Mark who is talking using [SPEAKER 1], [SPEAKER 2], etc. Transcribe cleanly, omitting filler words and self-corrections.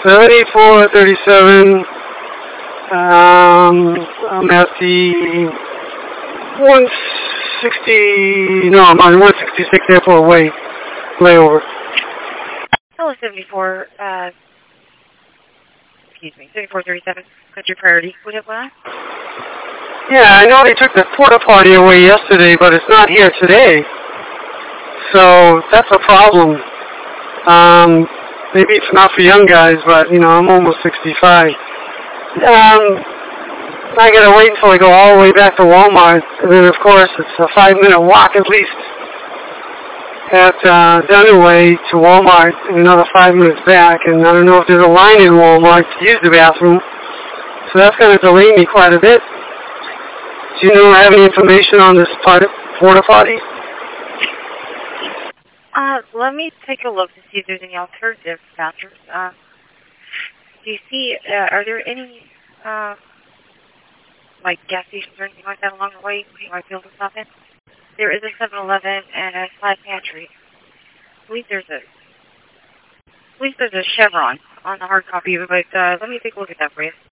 [SPEAKER 1] 7437. I'm at the 160. No, I'm on 166 Airport Way layover.
[SPEAKER 2] Hello, 74. 7437. Country Priority. What it was?
[SPEAKER 1] Yeah, I know they took the porta potty away yesterday, but it's not here today. So that's a problem. Maybe it's not for young guys, but you know, I'm almost 65. I gotta wait until I go all the way back to Walmart, and then of course it's a 5-minute walk at least at Dunaway to Walmart, and another 5 minutes back. And I don't know if there's a line in Walmart to use the bathroom, so that's gonna delay me quite a bit. Do you have any information on this porta potty?
[SPEAKER 2] Let me take a look to see if there's any alternative bathrooms. Do you see, are there any, like gas stations or anything like that along the way you might be able to stop in? There is a 7-Eleven and a Side Pantry. I believe there's a Chevron on the hard copy, but let me take a look at that for you.